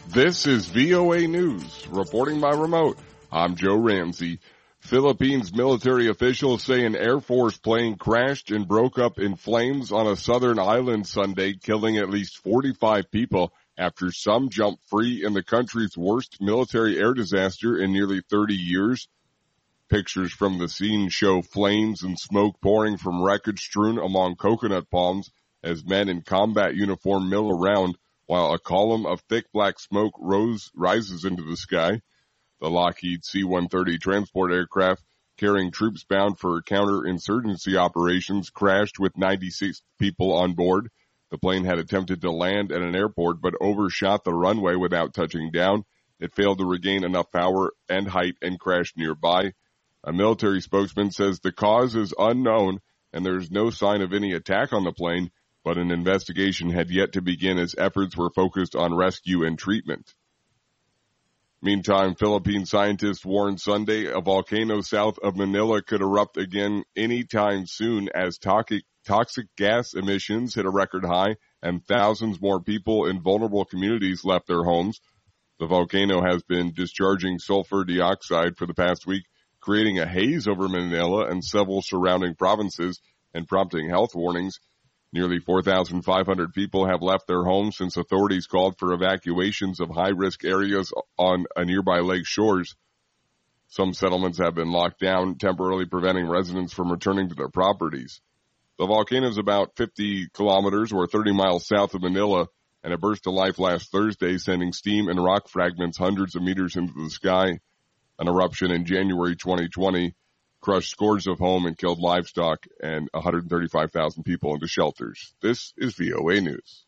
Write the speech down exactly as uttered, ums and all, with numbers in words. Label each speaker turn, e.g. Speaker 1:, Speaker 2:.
Speaker 1: This is V O A News. Reporting by remote, I'm Joe Ramsey. Philippines military officials say an Air Force plane crashed and broke up in flames on a southern island Sunday, killing at least forty-five people after some jumped free in the country's worst military air disaster in nearly thirty years. Pictures from the scene show flames and smoke pouring from wreckage strewn among coconut palms as men in combat uniform mill around, while a column of thick black smoke rose, rises into the sky. The Lockheed C one thirty transport aircraft carrying troops bound for counterinsurgency operations crashed with ninety-six people on board. The plane had attempted to land at an airport but overshot the runway without touching down. It failed to regain enough power and height and crashed nearby. A military spokesman says the cause is unknown and there is no sign of any attack on the plane, but an investigation had yet to begin as efforts were focused on rescue and treatment. Meantime, Philippine scientists warned Sunday a volcano south of Manila could erupt again anytime soon as toxic, toxic gas emissions hit a record high and thousands more people in vulnerable communities left their homes. The volcano has been discharging sulfur dioxide for the past week, creating a haze over Manila and several surrounding provinces and prompting health warnings. Nearly four thousand five hundred people have left their homes since authorities called for evacuations of high-risk areas on a nearby lake shores. Some settlements have been locked down, temporarily preventing residents from returning to their properties. The volcano is about fifty kilometers or thirty miles south of Manila, and it burst to life last Thursday, sending steam and rock fragments hundreds of meters into the sky. An eruption in January twenty twenty crushed scores of homes and killed livestock and one hundred thirty-five thousand people into shelters. This is V O A News.